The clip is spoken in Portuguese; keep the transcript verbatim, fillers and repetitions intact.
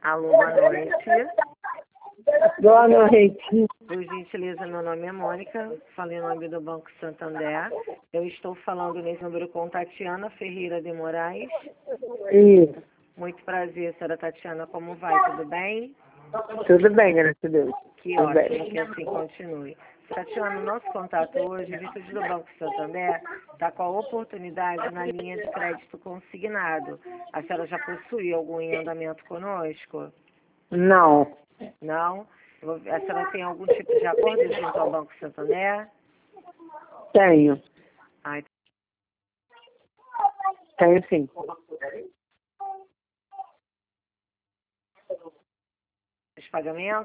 Alô, boa noite. Boa noite. Por gentileza, meu nome é Mônica, falei em nome do Banco Santander. Eu estou falando nesse número com Tatiana Ferreira de Moraes. Isso. Muito prazer, senhora Tatiana, como vai? Tudo bem? Tudo bem, graças a Deus. Que Tudo ótimo, bem. que assim continue. Tatiana, o nosso contato hoje, visto do Banco Santander, está com a oportunidade na linha de crédito consignado. A senhora já possui algum andamento conosco? Não, Não? A senhora tem algum tipo de acordo junto ao Banco Santander? tenho. Ai, Tenho sim. os pagamentos?